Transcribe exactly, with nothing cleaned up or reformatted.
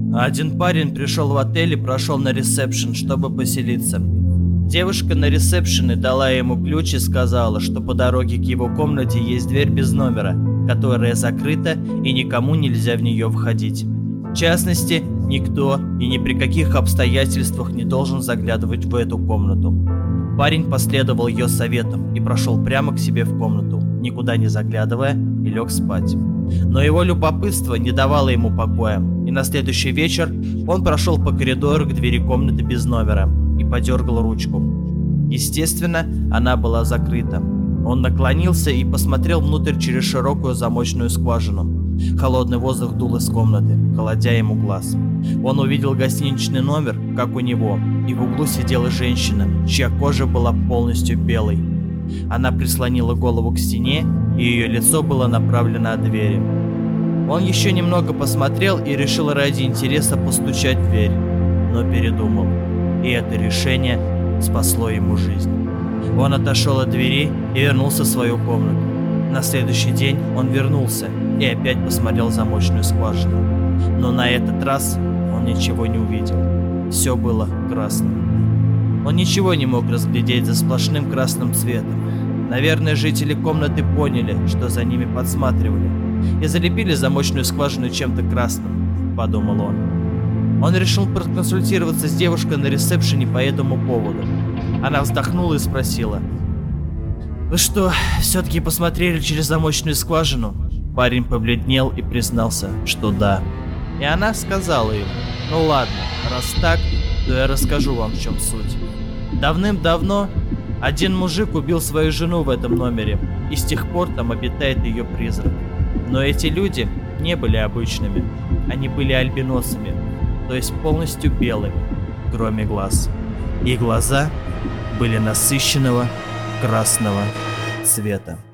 Один парень пришел в отель и прошел на ресепшн, чтобы поселиться. Девушка на ресепшене дала ему ключ и сказала, что по дороге к его комнате есть дверь без номера, которая закрыта и никому нельзя в нее входить. В частности, никто и ни при каких обстоятельствах не должен заглядывать в эту комнату. Парень последовал ее советам и прошел прямо к себе в комнату, никуда не заглядывая, и лег спать. Но его любопытство не давало ему покоя, и на следующий вечер он прошел по коридору к двери комнаты без номера и подергал ручку. Естественно, она была закрыта. Он наклонился и посмотрел внутрь через широкую замочную скважину. Холодный воздух дул из комнаты, холодя ему глаз. Он увидел гостиничный номер, как у него, и в углу сидела женщина, чья кожа была полностью белой. Она прислонила голову к стене, и ее лицо было направлено от двери. Он еще немного посмотрел и решил ради интереса постучать в дверь, но передумал, и это решение спасло ему жизнь. Он отошел от двери и вернулся в свою комнату. На следующий день он вернулся и опять посмотрел в замочную скважину. Но на этот раз он ничего не увидел. Все было красным. Он ничего не мог разглядеть за сплошным красным цветом. Наверное, жители комнаты поняли, что за ними подсматривали, и залепили замочную скважину чем-то красным, подумал он. Он решил проконсультироваться с девушкой на ресепшене по этому поводу. Она вздохнула и спросила: «Вы что, все-таки посмотрели через замочную скважину?» Парень побледнел и признался, что да. И она сказала ему: «Ну ладно, раз так, то я расскажу вам, в чем суть. Давным-давно один мужик убил свою жену в этом номере, и с тех пор там обитает ее призрак. Но эти люди не были обычными, они были альбиносами, то есть полностью белыми, кроме глаз. И глаза были насыщенного красного цвета».